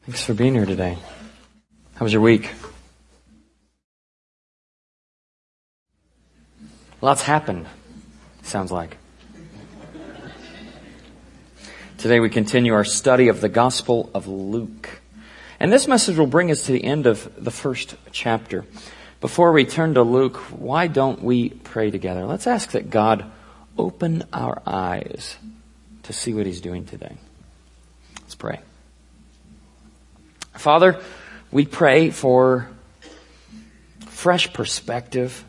Thanks for being here today. How was your week? Lots happened, sounds like. Today we continue our study of the Gospel of Luke. And this message will bring us to the end of the first chapter. Before we turn to Luke, why don't we pray together? Let's ask that God open our eyes to see what He's doing today. Let's pray. Father, we pray for fresh perspective.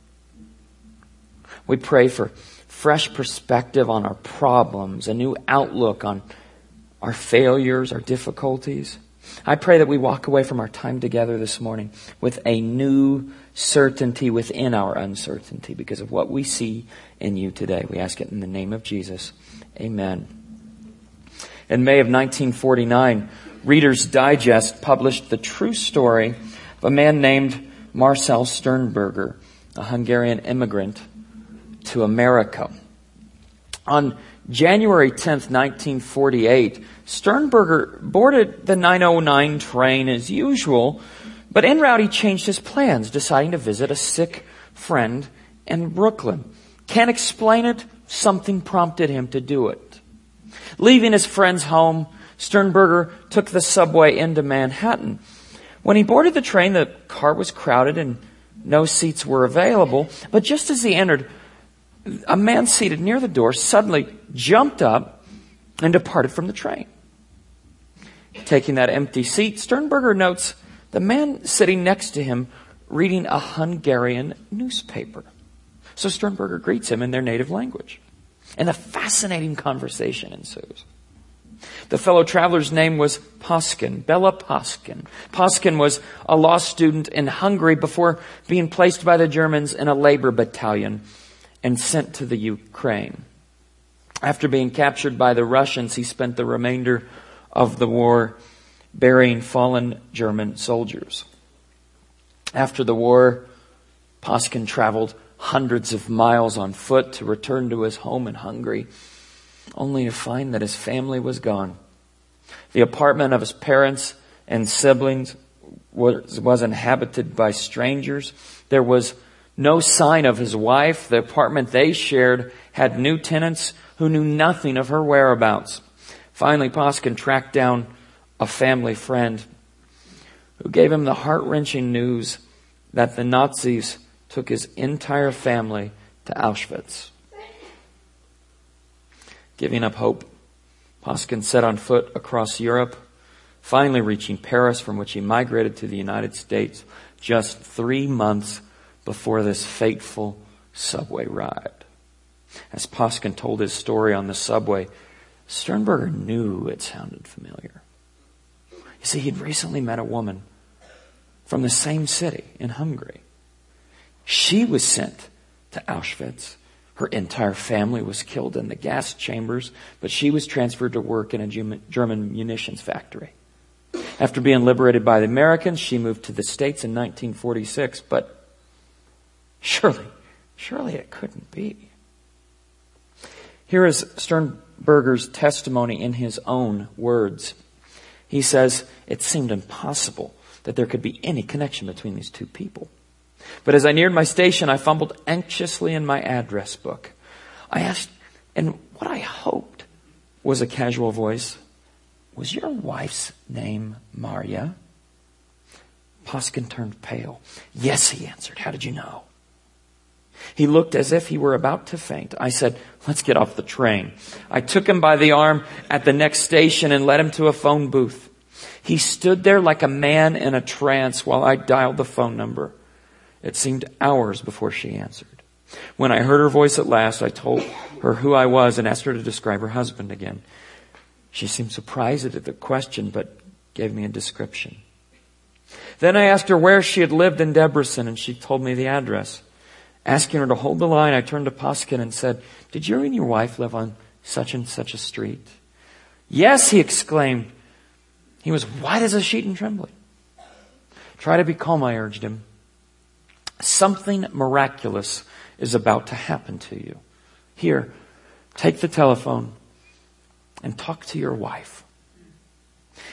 We pray for fresh perspective on our problems, a new outlook on our failures, our difficulties. I pray that we walk away from our time together this morning with a new certainty within our uncertainty because of what we see in you today. We ask it in the name of Jesus. Amen. In May of 1949, Reader's Digest published the true story of a man named Marcel Sternberger, a Hungarian immigrant to America. On January 10th, 1948, Sternberger boarded the 909 train as usual, but en route he changed his plans, deciding to visit a sick friend in Brooklyn. Can't explain it, something prompted him to do it. Leaving his friend's home, Sternberger took the subway into Manhattan. When he boarded the train, the car was crowded and no seats were available. But just as he entered, a man seated near the door suddenly jumped up and departed from the train. Taking that empty seat, Sternberger notes the man sitting next to him reading a Hungarian newspaper. So Sternberger greets him in their native language. And a fascinating conversation ensues. The fellow traveler's name was Paskin, Bela Paskin. Paskin was a law student in Hungary before being placed by the Germans in a labor battalion and sent to the Ukraine. After being captured by the Russians, he spent the remainder of the war burying fallen German soldiers. After the war, Paskin traveled hundreds of miles on foot to return to his home in Hungary, only to find that his family was gone. The apartment of his parents and siblings was inhabited by strangers. There was no sign of his wife. The apartment they shared had new tenants who knew nothing of her whereabouts. Finally, Paskin tracked down a family friend who gave him the heart-wrenching news that the Nazis took his entire family to Auschwitz. Giving up hope, Paskin set on foot across Europe, finally reaching Paris, from which he migrated to the United States just 3 months before this fateful subway ride. As Paskin told his story on the subway, Sternberger knew it sounded familiar. You see, he'd recently met a woman from the same city in Hungary. She was sent to Auschwitz. Her entire family was killed in the gas chambers, but she was transferred to work in a German munitions factory. After being liberated by the Americans, she moved to the States in 1946, but surely it couldn't be. Here is Sternberger's testimony in his own words. He says, "It seemed impossible that there could be any connection between these two people. But as I neared my station, I fumbled anxiously in my address book. I asked, and what I hoped was a casual voice, 'Was your wife's name Maria?' Paskin turned pale. 'Yes,' he answered. 'How did you know?' He looked as if he were about to faint. I said, 'Let's get off the train.' I took him by the arm at the next station and led him to a phone booth. He stood there like a man in a trance while I dialed the phone number. It seemed hours before she answered. When I heard her voice at last, I told her who I was and asked her to describe her husband again. She seemed surprised at the question, but gave me a description. Then I asked her where she had lived in Debrecen, and she told me the address. Asking her to hold the line, I turned to Paskin and said, 'Did you and your wife live on such and such a street?' 'Yes,' he exclaimed. He was white as a sheet and trembling. 'Try to be calm,' I urged him. 'Something miraculous is about to happen to you. Here, take the telephone and talk to your wife.'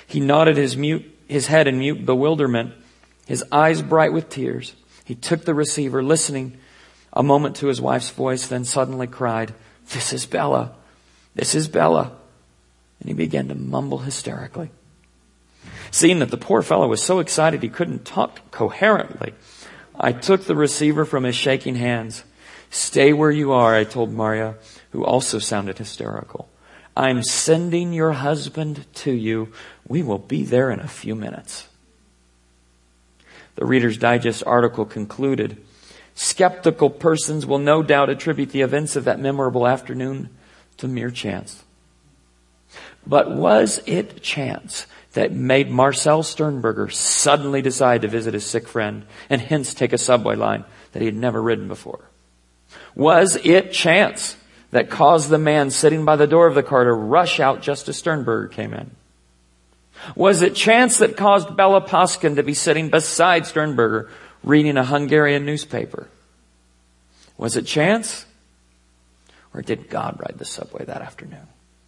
He nodded his head in mute bewilderment, his eyes bright with tears. He took the receiver, listening a moment to his wife's voice, then suddenly cried, "This is Bella. This is Bella." And he began to mumble hysterically. Seeing that the poor fellow was so excited he couldn't talk coherently, I took the receiver from his shaking hands. "Stay where you are," I told Maria, who also sounded hysterical. "I'm sending your husband to you. We will be there in a few minutes." The Reader's Digest article concluded, "Skeptical persons will no doubt attribute the events of that memorable afternoon to mere chance. But was it chance that made Marcel Sternberger suddenly decide to visit his sick friend and hence take a subway line that he had never ridden before? Was it chance that caused the man sitting by the door of the car to rush out just as Sternberger came in? Was it chance that caused Bella Paskin to be sitting beside Sternberger reading a Hungarian newspaper? Was it chance? Or did God ride the subway that afternoon?"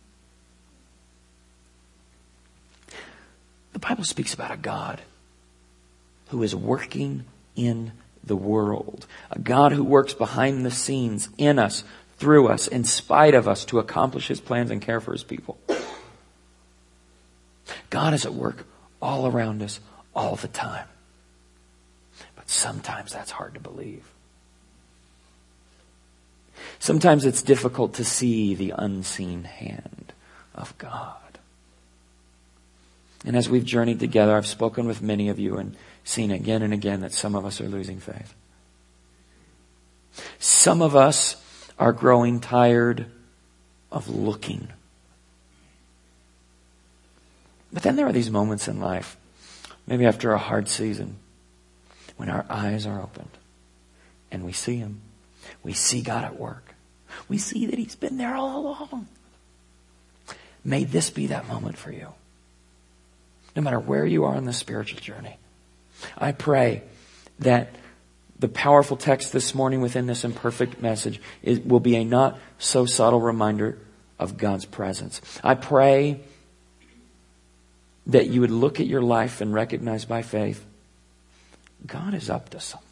The Bible speaks about a God who is working in the world. A God who works behind the scenes, in us, through us, in spite of us, to accomplish His plans and care for His people. God is at work all around us all the time. But sometimes that's hard to believe. Sometimes it's difficult to see the unseen hand of God. And as we've journeyed together, I've spoken with many of you and seen again and again that some of us are losing faith. Some of us are growing tired of looking. But then there are these moments in life, maybe after a hard season, when our eyes are opened and we see Him. We see God at work. We see that He's been there all along. May this be that moment for you. No matter where you are in the spiritual journey, I pray that the powerful text this morning within this imperfect message will be a not so subtle reminder of God's presence. I pray that you would look at your life and recognize by faith, God is up to something.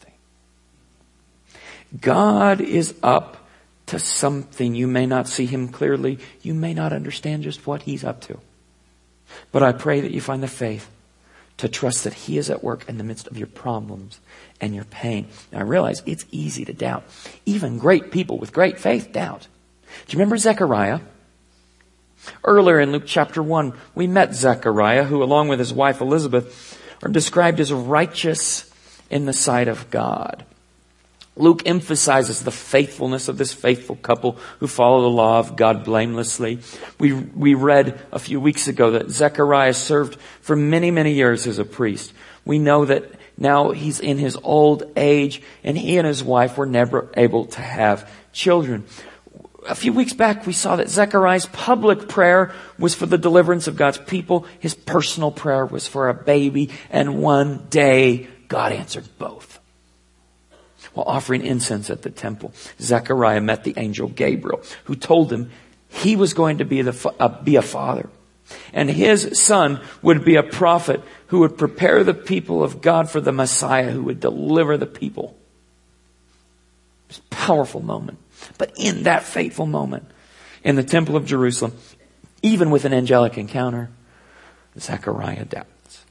God is up to something. You may not see Him clearly. You may not understand just what He's up to. But I pray that you find the faith to trust that He is at work in the midst of your problems and your pain. Now I realize it's easy to doubt. Even great people with great faith doubt. Do you remember Zechariah? Earlier in Luke chapter 1, we met Zechariah, who along with his wife Elizabeth are described as righteous in the sight of God. Luke emphasizes the faithfulness of this faithful couple who follow the law of God blamelessly. We read a few weeks ago that Zechariah served for many, many years as a priest. We know that now he's in his old age and he and his wife were never able to have children. A few weeks back, we saw that Zechariah's public prayer was for the deliverance of God's people. His personal prayer was for a baby. And one day, God answered both. While offering incense at the temple, Zechariah met the angel Gabriel, who told him he was going to be a father. And his son would be a prophet who would prepare the people of God for the Messiah who would deliver the people. It was a powerful moment. But in that fateful moment, in the temple of Jerusalem, even with an angelic encounter, Zechariah doubts.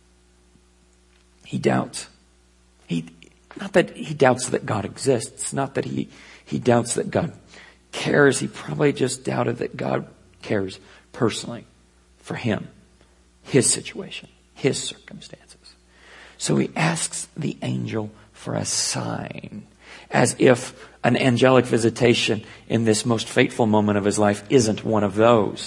He doubts. Not that he doubts that God exists. Not that he doubts that God cares. He probably just doubted that God cares personally for him, his situation, his circumstances. So he asks the angel for a sign, as if an angelic visitation in this most fateful moment of his life isn't one of those.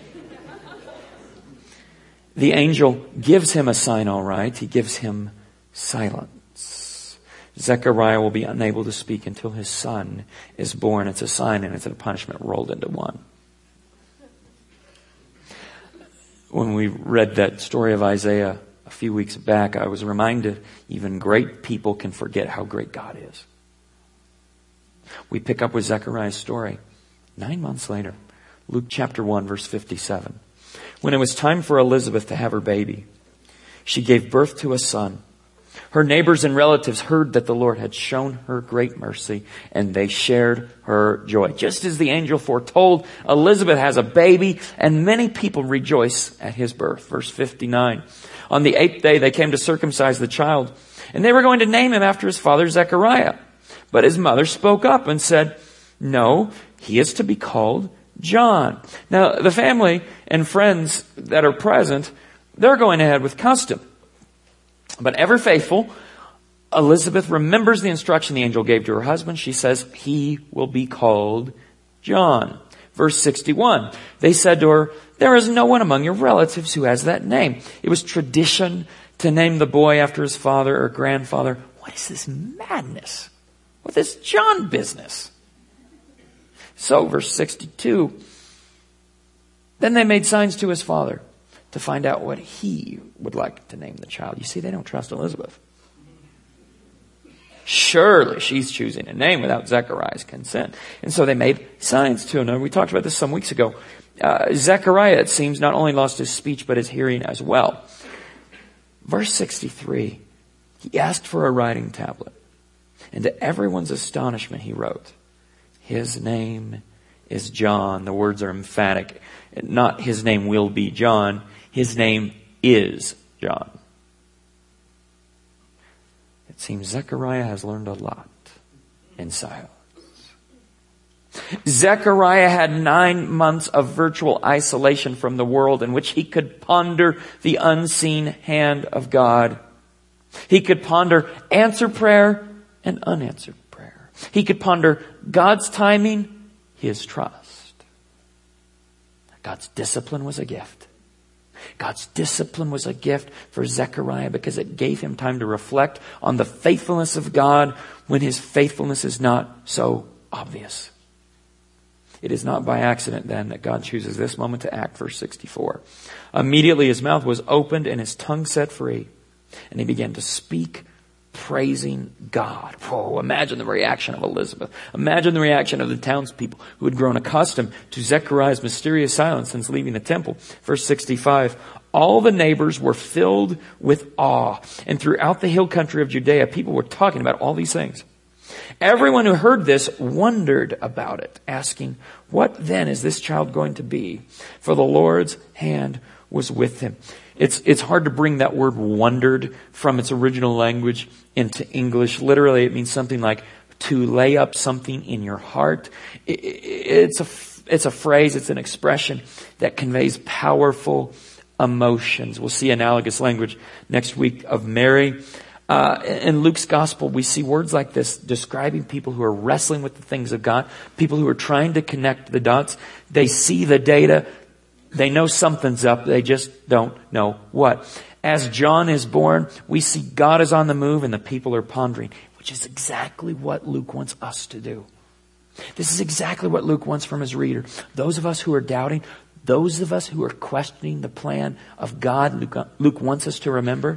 The angel gives him a sign, all right. He gives him silence. Zechariah will be unable to speak until his son is born. It's a sign and it's a punishment rolled into one. When we read that story of Isaiah a few weeks back, I was reminded even great people can forget how great God is. We pick up with Zechariah's story 9 months later. Luke chapter 1 verse 57. When it was time for Elizabeth to have her baby, she gave birth to a son. Her neighbors and relatives heard that the Lord had shown her great mercy, and they shared her joy. Just as the angel foretold, Elizabeth has a baby, and many people rejoice at his birth. Verse 59. On the 8th day, they came to circumcise the child, and they were going to name him after his father Zechariah. But his mother spoke up and said, "No, he is to be called John." Now, the family and friends that are present, they're going ahead with custom. But ever faithful, Elizabeth remembers the instruction the angel gave to her husband. She says, "He will be called John." Verse 61, they said to her, "There is no one among your relatives who has that name." It was tradition to name the boy after his father or grandfather. What is this madness? What is this John business? So, verse 62, then they made signs to his father to find out what he would like to name the child. You see, they don't trust Elizabeth. Surely she's choosing a name without Zechariah's consent. And so they made signs to him. Now, we talked about this some weeks ago. Zechariah, it seems, not only lost his speech, but his hearing as well. Verse 63, he asked for a writing tablet. And to everyone's astonishment, he wrote, "His name is John." The words are emphatic. Not "his name will be John." His name is John. It seems Zechariah has learned a lot in silence. Zechariah had 9 months of virtual isolation from the world in which he could ponder the unseen hand of God. He could ponder answered prayer and unanswered prayer. He could ponder God's timing, his trust. God's discipline was a gift. God's discipline was a gift for Zechariah because it gave him time to reflect on the faithfulness of God when his faithfulness is not so obvious. It is not by accident then that God chooses this moment to act. Verse 64. Immediately his mouth was opened and his tongue set free, and he began to speak, praising God. Whoa, imagine the reaction of Elizabeth. Imagine the reaction of the townspeople who had grown accustomed to Zechariah's mysterious silence since leaving the temple. Verse 65, all the neighbors were filled with awe, and throughout the hill country of Judea, people were talking about all these things. Everyone who heard this wondered about it, asking, "What then is this child going to be?" For the Lord's hand was with him. It's hard to bring that word "wondered" from its original language into English. Literally, it means something like to lay up something in your heart. It's a phrase, it's an expression that conveys powerful emotions. We'll see analogous language next week of Mary. In Luke's gospel, we see words like this describing people who are wrestling with the things of God, people who are trying to connect the dots. They see the data. They know something's up. They just don't know what. As John is born, we see God is on the move and the people are pondering, which is exactly what Luke wants us to do. This is exactly what Luke wants from his reader. Those of us who are doubting, those of us who are questioning the plan of God, Luke wants us to remember,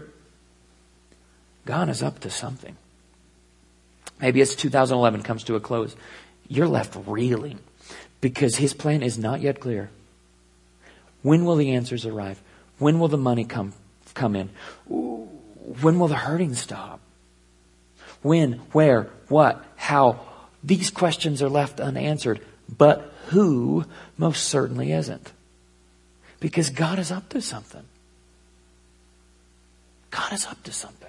God is up to something. Maybe as 2011 comes to a close, you're left reeling because his plan is not yet clear. When will the answers arrive? When will the money come in? When will the hurting stop? When, where, what, how? These questions are left unanswered. But who most certainly isn't. Because God is up to something. God is up to something.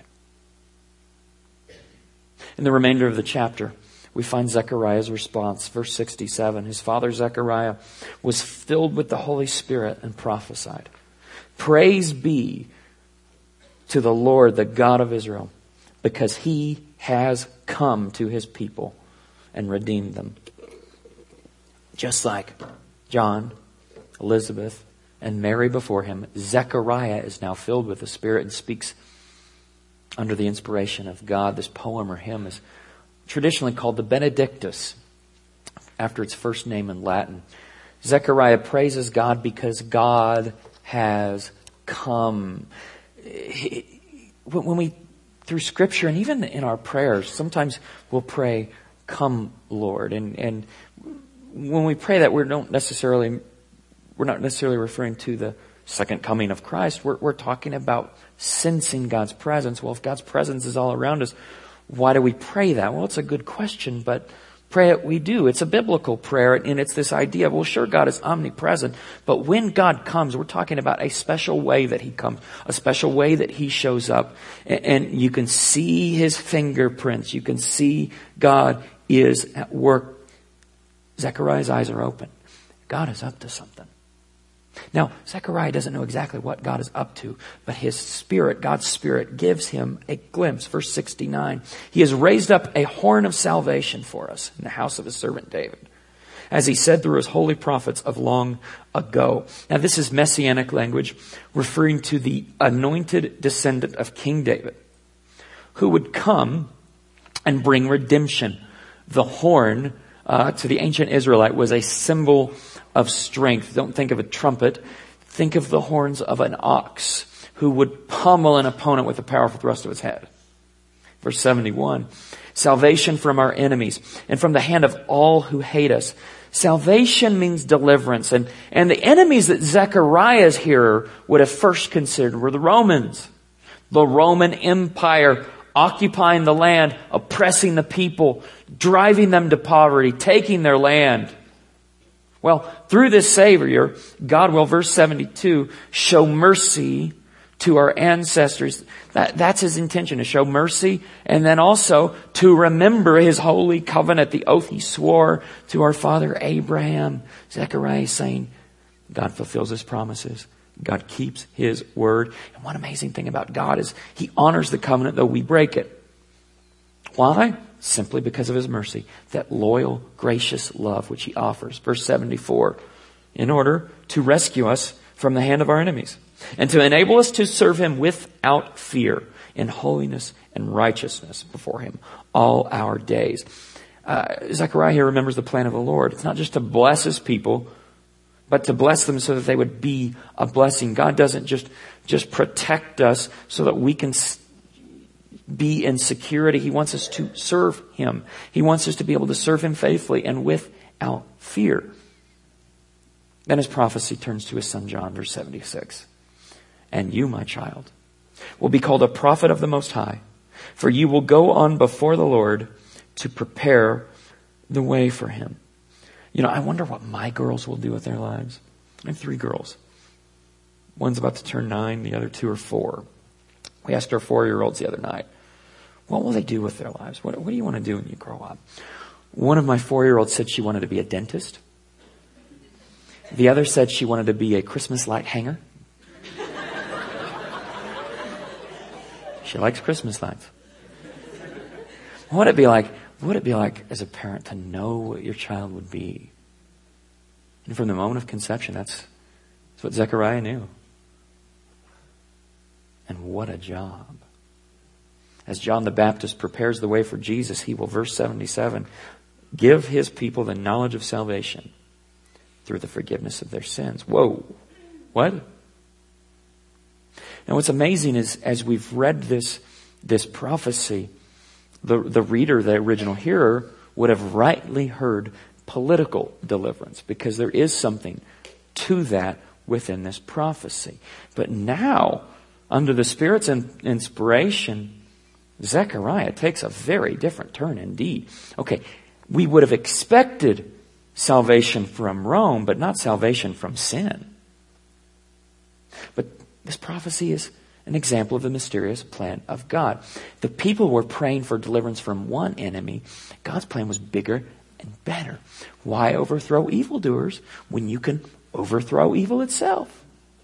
In the remainder of the chapter, we find Zechariah's response. Verse 67, his father Zechariah was filled with the Holy Spirit and prophesied. Praise be to the Lord, the God of Israel, because he has come to his people and redeemed them. Just like John, Elizabeth, and Mary before him, Zechariah is now filled with the Spirit and speaks under the inspiration of God. This poem or hymn is traditionally called the Benedictus, after its first name in Latin. Zechariah praises God because God has come. When we, through Scripture and even in our prayers, sometimes we'll pray, "Come, Lord." And when we pray that, we're not necessarily referring to the second coming of Christ, we're talking about sensing God's presence. Well, if God's presence is all around us, why do we pray that? Well, it's a good question, but pray it we do. It's a biblical prayer, and it's this idea of, well, sure, God is omnipresent, but when God comes, we're talking about a special way that He comes, a special way that He shows up, and you can see His fingerprints. You can see God is at work. Zechariah's eyes are open. God is up to something. Now, Zechariah doesn't know exactly what God is up to, but his spirit, God's Spirit, gives him a glimpse. Verse 69, He has raised up a horn of salvation for us in the house of His servant David, as He said through His holy prophets of long ago. Now, this is messianic language referring to the anointed descendant of King David, who would come and bring redemption. The horn, to the ancient Israelite, was a symbol of strength. Don't think of a trumpet. Think of the horns of an ox who would pummel an opponent with a powerful thrust of his head. Verse 71, salvation from our enemies and from the hand of all who hate us. Salvation means deliverance. And the enemies that Zechariah's hearer would have first considered were the Romans. The Roman Empire occupying the land, oppressing the people, driving them to poverty, taking their land. Well, through this Savior, God will, verse 72, show mercy to our ancestors. That's His intention, to show mercy, and then also to remember His holy covenant, the oath He swore to our father Abraham. Zechariah is saying, God fulfills His promises. God keeps His word. And one amazing thing about God is He honors the covenant though we break it. Why? Simply because of His mercy, that loyal, gracious love which He offers. Verse 74, in order to rescue us from the hand of our enemies and to enable us to serve Him without fear in holiness and righteousness before Him all our days. Zechariah here remembers the plan of the Lord. It's not just to bless His people, but to bless them so that they would be a blessing. God doesn't just protect us so that we can be in security. He wants us to serve Him. He wants us to be able to serve Him faithfully and without fear. Then His prophecy turns to His son John, verse 76. And you, my child, will be called a prophet of the Most High, for you will go on before the Lord to prepare the way for Him. You know, I wonder what my girls will do with their lives. I have 3 girls. One's about to turn 9, the other 2 are 4. We asked our 4-year-olds the other night, what will they do with their lives? What do you want to do when you grow up? One of my 4-year-olds said she wanted to be a dentist. The other said she wanted to be a Christmas light hanger. She likes Christmas lights. What would it be like as a parent to know what your child would be? And from the moment of conception, that's what Zechariah knew. And what a job. As John the Baptist prepares the way for Jesus, he will, verse 77, give his people the knowledge of salvation through the forgiveness of their sins. Whoa. What? Now what's amazing is, as we've read this prophecy, the reader, the original hearer, would have rightly heard political deliverance, because there is something to that within this prophecy. But now, under the Spirit's inspiration, Zechariah takes a very different turn indeed. Okay, we would have expected salvation from Rome, but not salvation from sin. But this prophecy is an example of the mysterious plan of God. The people were praying for deliverance from one enemy. God's plan was bigger and better. Why overthrow evildoers when you can overthrow evil itself?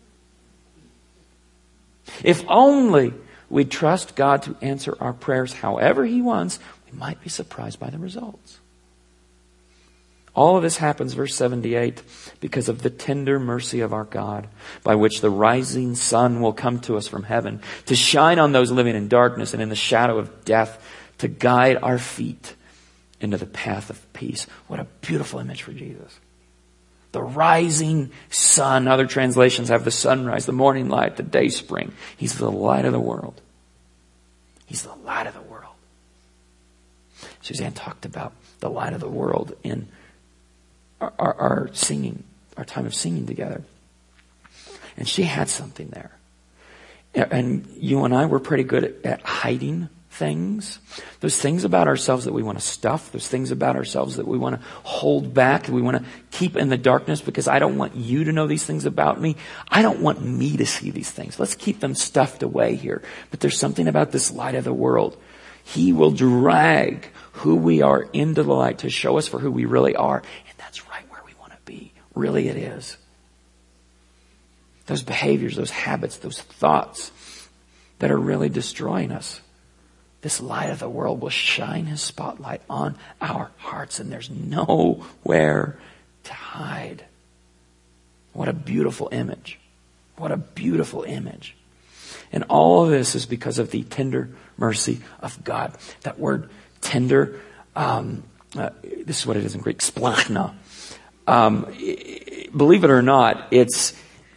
If only we trust God to answer our prayers however He wants, we might be surprised by the results. All of this happens, verse 78, because of the tender mercy of our God, by which the rising sun will come to us from heaven, to shine on those living in darkness and in the shadow of death, to guide our feet into the path of peace. What a beautiful image for Jesus. The rising sun. Other translations have the sunrise, the morning light, the day spring. He's the light of the world. He's the light of the world. Suzanne talked about the light of the world in our singing, our time of singing together. And she had something there. And you and I were pretty good at hiding things. Those things about ourselves that we want to stuff. Those things about ourselves that we want to hold back. That we want to keep in the darkness because I don't want you to know these things about me. I don't want me to see these things. Let's keep them stuffed away here. But there's something about this light of the world. He will drag who we are into the light to show us for who we really are. And that's right where we want to be. Really it is. Those behaviors, those habits, those thoughts that are really destroying us. This light of the world will shine his spotlight on our hearts, and there's nowhere to hide. What a beautiful image. What a beautiful image. And all of this is because of the tender mercy of God. That word tender, this is what it is in Greek, splachna. Believe it or not, it's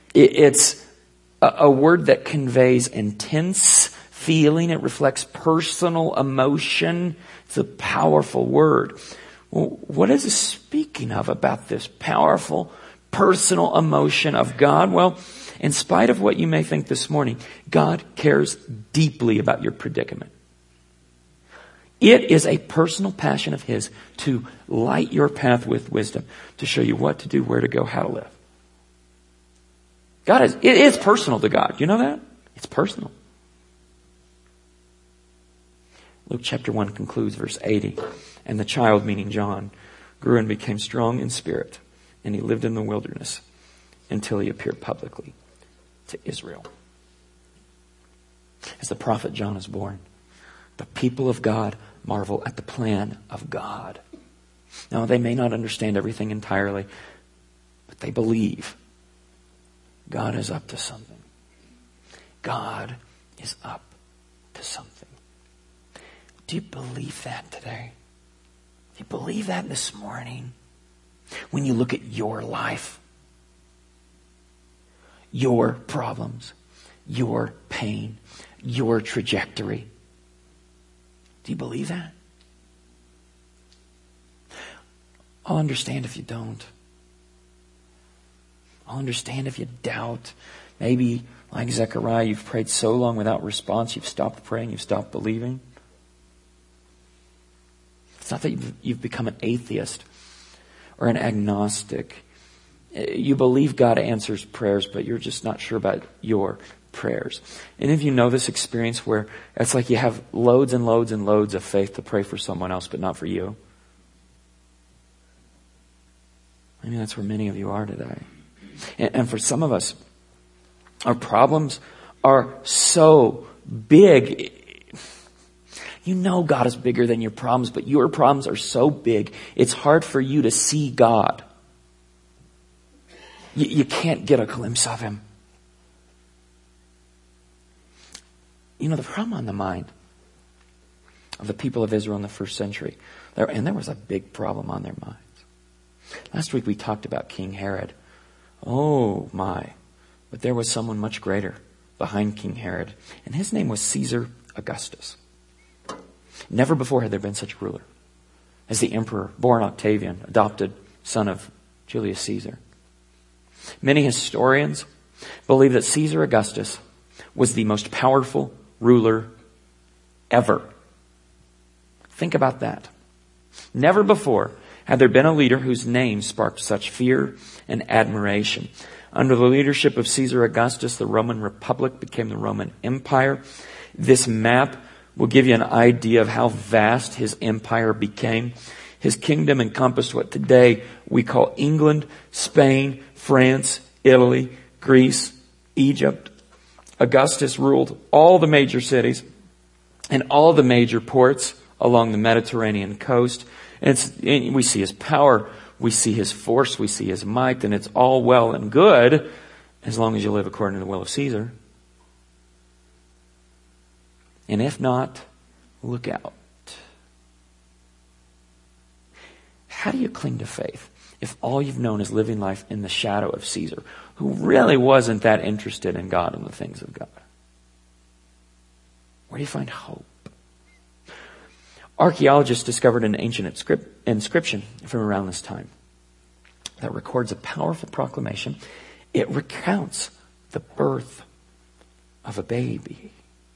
a word that conveys intense feeling. It reflects personal emotion. It's a powerful word. Well, what is it speaking of about this powerful personal emotion of God? Well, in spite of what you may think this morning, God cares deeply about your predicament. It is a personal passion of his to light your path with wisdom, to show you what to do, where to go, how to live. It is personal to God. You know that? It's personal. Luke chapter 1 concludes verse 80. And the child, meaning John, grew and became strong in spirit, and he lived in the wilderness until he appeared publicly to Israel. As the prophet John is born, the people of God marvel at the plan of God. Now, they may not understand everything entirely, but they believe God is up to something. God is up to something. Do you believe that today? Do you believe that this morning? When you look at your life, your problems, your pain, your trajectory. Do you believe that? I'll understand if you don't. I'll understand if you doubt. Maybe, like Zechariah, you've prayed so long without response, you've stopped praying, you've stopped believing. It's not that you've become an atheist or an agnostic. You believe God answers prayers, but you're just not sure about your prayers. And if you know this experience where it's like you have loads and loads and loads of faith to pray for someone else, but not for you. I mean, that's where many of you are today. And for some of us, our problems are so big. You know God is bigger than your problems, but your problems are so big, it's hard for you to see God. You can't get a glimpse of him. You know, the problem on the mind of the people of Israel in the first century, and there was a big problem on their minds. Last week we talked about King Herod. Oh my, but there was someone much greater behind King Herod, and his name was Caesar Augustus. Never before had there been such a ruler as the emperor, born Octavian, adopted son of Julius Caesar. Many historians believe that Caesar Augustus was the most powerful ruler ever. Think about that. Never before had there been a leader whose name sparked such fear and admiration. Under the leadership of Caesar Augustus, the Roman Republic became the Roman Empire. This map will give you an idea of how vast his empire became. His kingdom encompassed what today we call England, Spain, France, Italy, Greece, Egypt. Augustus ruled all the major cities and all the major ports along the Mediterranean coast. And we see his power, we see his force, we see his might, and it's all well and good as long as you live according to the will of Caesar. And if not, look out. How do you cling to faith if all you've known is living life in the shadow of Caesar, who really wasn't that interested in God and the things of God? Where do you find hope? Archaeologists discovered an ancient inscription from around this time that records a powerful proclamation. It recounts the birth of a baby.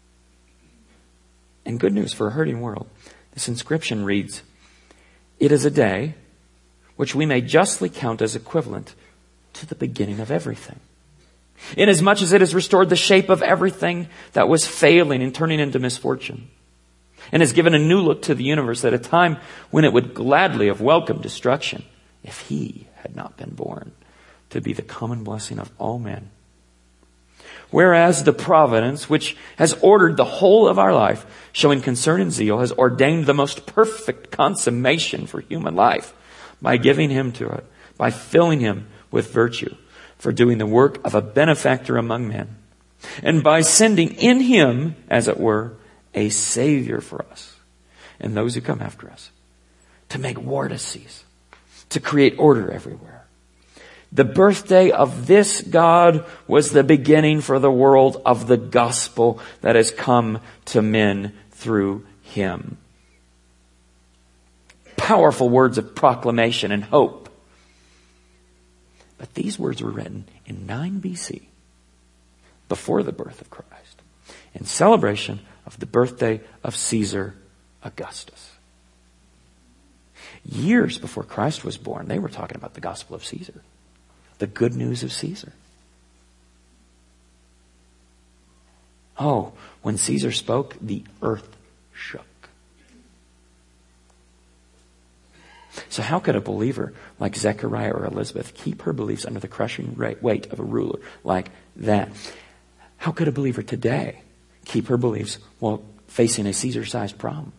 And good news for a hurting world. This inscription reads, "It is a day which we may justly count as equivalent to the beginning of everything. Inasmuch as it has restored the shape of everything that was failing and turning into misfortune, and has given a new look to the universe at a time when it would gladly have welcomed destruction if he had not been born to be the common blessing of all men. Whereas the providence which has ordered the whole of our life, showing concern and zeal, has ordained the most perfect consummation for human life by giving him to it, by filling him with virtue, for doing the work of a benefactor among men, and by sending in him, as it were, a Savior for us and those who come after us, to make war to cease, to create order everywhere. The birthday of this God was the beginning for the world of the gospel that has come to men through him." Powerful words of proclamation and hope. But these words were written in 9 BC, before the birth of Christ, in celebration of the birthday of Caesar Augustus. Years before Christ was born, they were talking about the gospel of Caesar, the good news of Caesar. Oh, when Caesar spoke, the earth shook. So how could a believer like Zechariah or Elizabeth keep her beliefs under the crushing weight of a ruler like that? How could a believer today keep her beliefs while facing a Caesar-sized problem?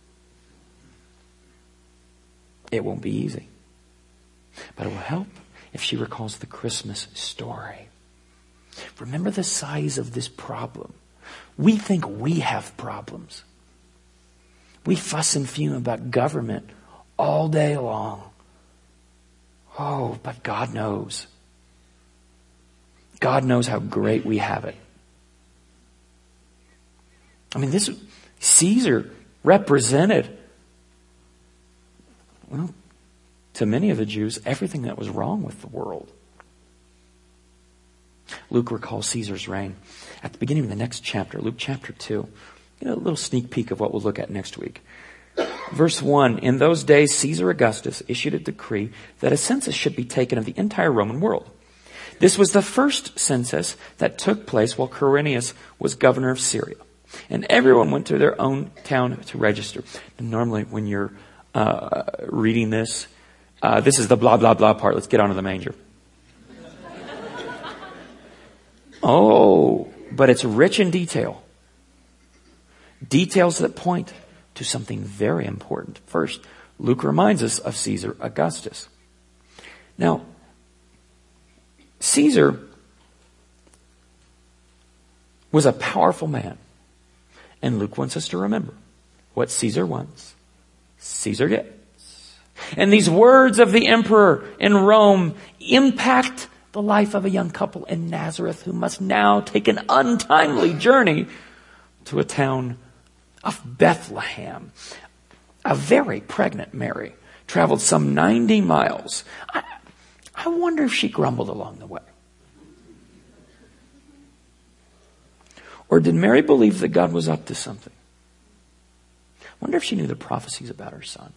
It won't be easy. But it will help if she recalls the Christmas story. Remember the size of this problem. We think we have problems. We fuss and fume about government all day long. Oh, but God knows. God knows how great we have it. I mean, this Caesar represented, well, to many of the Jews, everything that was wrong with the world. Luke recalls Caesar's reign. At the beginning of the next chapter, Luke chapter 2, a little sneak peek of what we'll look at next week. Verse 1, "In those days Caesar Augustus issued a decree that a census should be taken of the entire Roman world. This was the first census that took place while Quirinius was governor of Syria. And everyone went to their own town to register." And normally when you're reading this, this is the blah, blah, blah part. Let's get on to the manger. Oh, but it's rich in detail. Details that point to something very important. First, Luke reminds us of Caesar Augustus. Now, Caesar was a powerful man. And Luke wants us to remember what Caesar wants, Caesar gets. And these words of the emperor in Rome impact the life of a young couple in Nazareth who must now take an untimely journey to a town of Bethlehem. A very pregnant Mary traveled some 90 miles. I wonder if she grumbled along the way. Or did Mary believe that God was up to something? I wonder if she knew the prophecies about her son.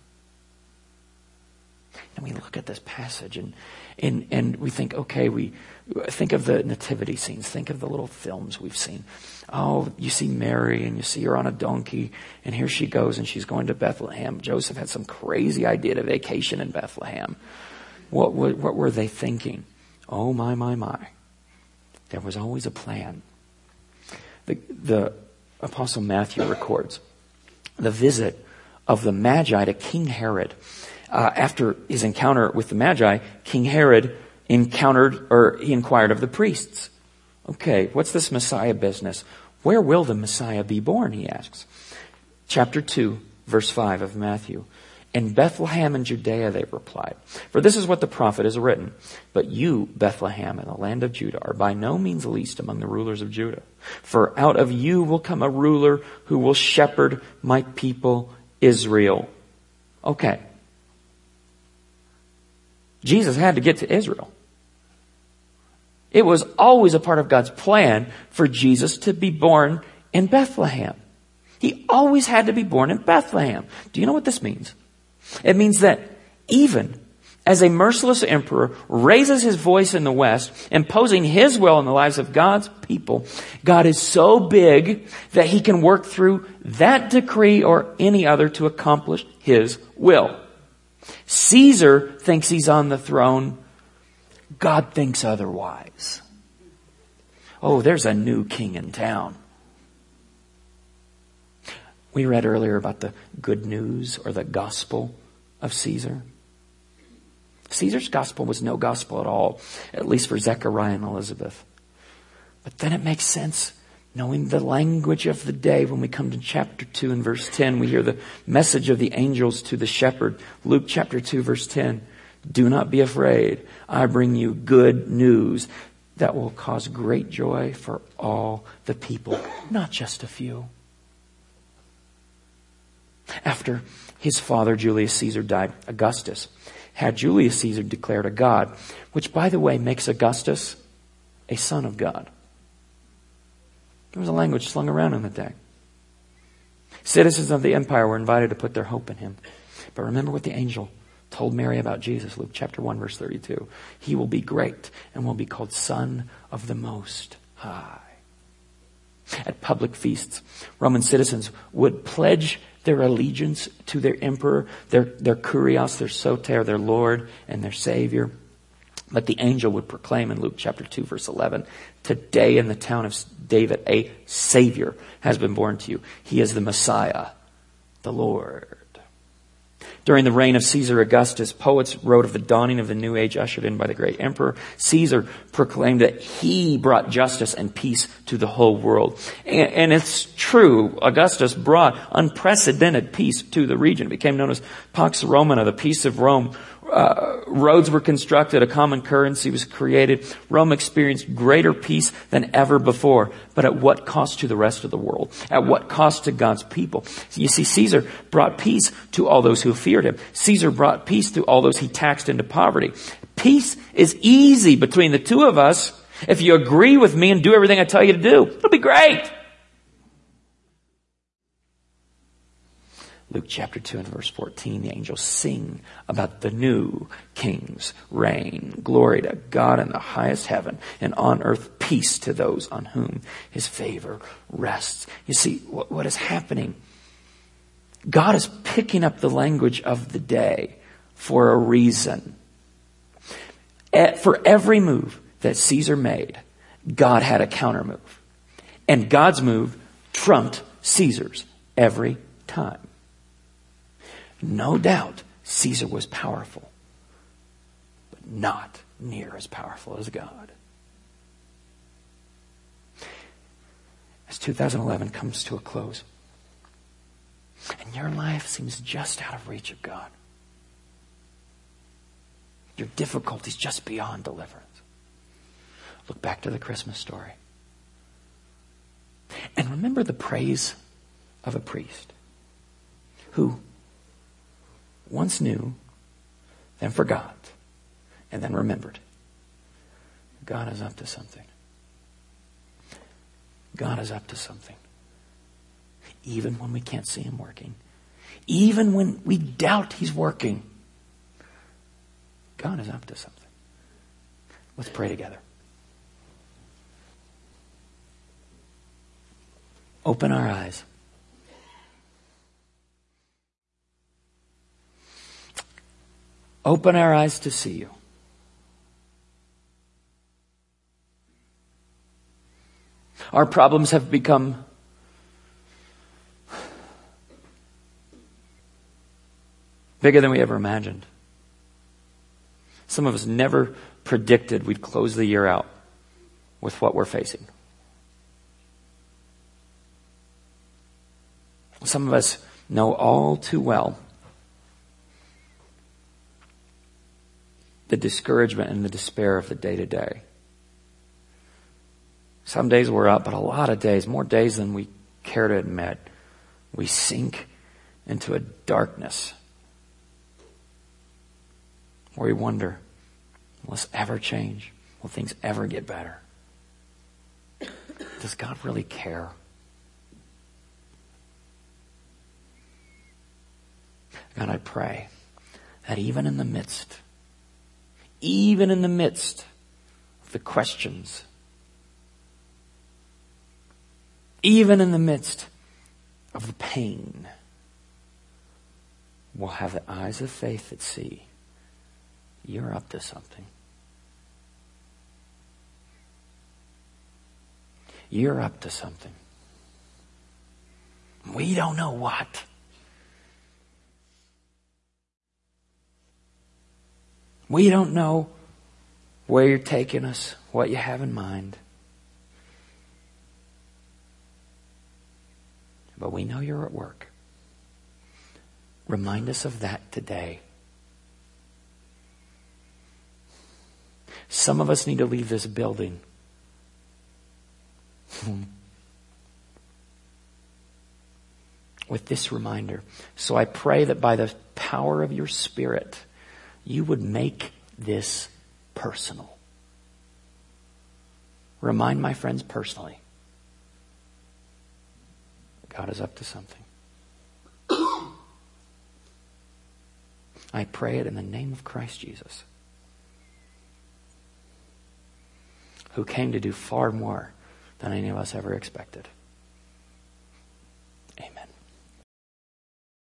And we look at this passage and we think, okay, we think of the nativity scenes, think of the little films we've seen. Oh, you see Mary and you see her on a donkey and here she goes and she's going to Bethlehem. Joseph had some crazy idea to vacation in Bethlehem. What were they thinking? Oh, my. There was always a plan. The Apostle Matthew records the visit of the Magi to King Herod. After his encounter with the Magi, King Herod he inquired of the priests. Okay, what's this Messiah business? Where will the Messiah be born? He asks. Chapter 2, verse 5 of Matthew. "In Bethlehem in Judea," they replied. "For this is what the prophet has written. But you, Bethlehem, in the land of Judah, are by no means least among the rulers of Judah. For out of you will come a ruler who will shepherd my people Israel." Okay. Jesus had to get to Israel. It was always a part of God's plan for Jesus to be born in Bethlehem. He always had to be born in Bethlehem. Do you know what this means? It means that even as a merciless emperor raises his voice in the West, imposing his will in the lives of God's people, God is so big that he can work through that decree or any other to accomplish his will. Caesar thinks he's on the throne. God thinks otherwise. Oh, there's a new king in town. We read earlier about the good news or the gospel of Caesar. Caesar's gospel was no gospel at all, at least for Zechariah and Elizabeth. But then it makes sense, knowing the language of the day. When we come to chapter 2 and verse 10, we hear the message of the angels to the shepherd. Luke chapter 2 verse 10. Do not be afraid. I bring you good news that will cause great joy for all the people, not just a few. After his father, Julius Caesar, died, Augustus had Julius Caesar declared a god, which, by the way, makes Augustus a son of God. There was a language slung around in the day. Citizens of the empire were invited to put their hope in him. But remember what the angel told Mary about Jesus, Luke chapter 1, verse 32. He will be great and will be called Son of the Most High. At public feasts, Roman citizens would pledge their allegiance to their emperor, their kurios, their soter, their Lord and their Savior. But the angel would proclaim in Luke chapter 2, verse 11, today in the town of David, a Savior has been born to you. He is the Messiah, the Lord. During the reign of Caesar Augustus, poets wrote of the dawning of the new age ushered in by the great emperor. Caesar proclaimed that he brought justice and peace to the whole world. And it's true, Augustus brought unprecedented peace to the region. It became known as Pax Romana, the peace of Rome. Roads were constructed, a common currency was created. Rome experienced greater peace than ever before. But at what cost to the rest of the world? At what cost to God's people? You see, Caesar brought peace to all those who feared him. Caesar brought peace to all those he taxed into poverty. Peace is easy between the two of us. If you agree with me and do everything I tell you to do, it'll be great. Luke chapter 2 and verse 14, the angels sing about the new king's reign. Glory to God in the highest heaven, and on earth peace to those on whom his favor rests. You see, what is happening? God is picking up the language of the day for a reason. For every move that Caesar made, God had a counter move. And God's move trumped Caesar's every time. No doubt Caesar was powerful, but not near as powerful as God. As 2011 comes to a close, and your life seems just out of reach of God, your difficulties just beyond deliverance, look back to the Christmas story and remember the praise of a priest who once knew, then forgot, and then remembered. God is up to something. God is up to something. Even when we can't see him working. Even when we doubt he's working. God is up to something. Let's pray together. Open our eyes. Open our eyes to see you. Our problems have become bigger than we ever imagined. Some of us never predicted we'd close the year out with what we're facing. Some of us know all too well the discouragement and the despair of the day-to-day. Some days we're up, but a lot of days, more days than we care to admit, we sink into a darkness where we wonder, will this ever change? Will things ever get better? Does God really care? God, I pray that even in the midst of the questions, even in the midst of the pain, we'll have the eyes of faith that see you're up to something. You're up to something. We don't know what. We don't know where you're taking us, what you have in mind. But we know you're at work. Remind us of that today. Some of us need to leave this building with this reminder. So I pray that by the power of your Spirit, you would make this personal. Remind my friends personally, God is up to something. I pray it in the name of Christ Jesus, who came to do far more than any of us ever expected.